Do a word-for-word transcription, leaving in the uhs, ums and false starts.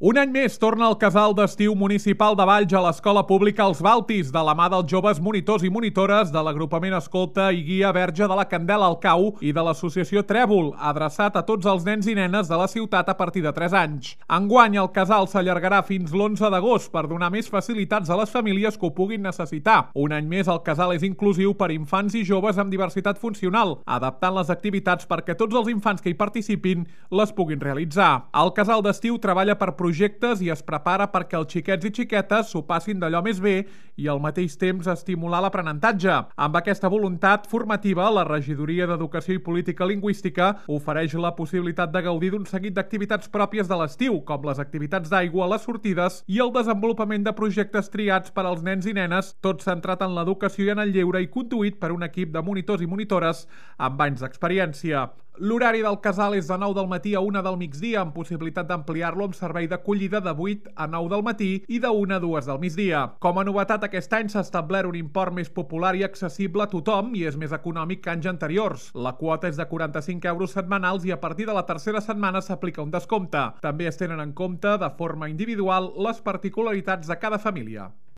Un any més torna el casal d'estiu municipal de Valls a l'escola pública Els Baltis, de la mà dels joves monitors i monitores de l'agrupament Escolta i Guia Verge de la Candela al Cau i de l'associació Trèvol, adreçat a tots els nens i nenes de la ciutat a partir de tres anys. Enguany el casal s'allargarà fins l'onze d'agost per donar més facilitats a les famílies que ho puguin necessitar. Un any més el casal és inclusiu per infants i joves amb diversitat funcional, adaptant les activitats perquè tots els infants que hi participin les puguin realitzar. El casal d'estiu treballa per projectes projectes i es prepara perquè els xiquets i xiquetes s'ho passin d'allò més bé i al mateix temps estimular l'aprenentatge. Amb aquesta voluntat formativa, la Regidoria d'Educació i Política Lingüística ofereix la possibilitat de gaudir d'un seguit d'activitats pròpies de l'estiu, com les activitats d'aigua, les sortides i el desenvolupament de projectes triats per als nens i nenes, tot centrat en l'educació i en el lleure i conduït per un equip de monitors i monitores amb anys d'experiència. L'horari del casal és de nou del matí a una del migdia, amb possibilitat d'ampliar-lo amb servei d'acollida de vuit a nou del matí i de una a dues del migdia. Com a novetat, aquest any s'ha establert un import més popular i accessible a tothom i és més econòmic que anys anteriors. La quota és de quaranta-cinc euros setmanals i a partir de la tercera setmana s'aplica un descompte. També es tenen en compte de forma individual les particularitats de cada família.